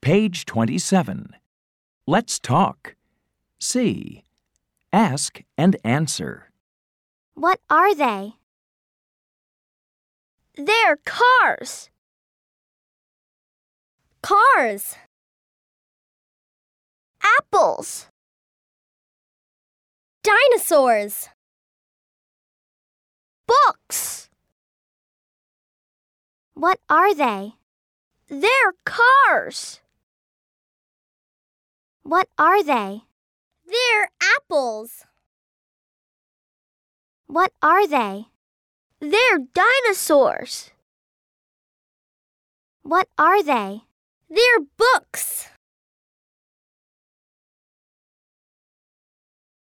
Page 27. Let's talk. C. Ask and answer. What are they? They're cars. Cars. Apples. Dinosaurs. Books. What are they? They're cars. What are they? They're apples. What are they? They're dinosaurs. What are they? They're books.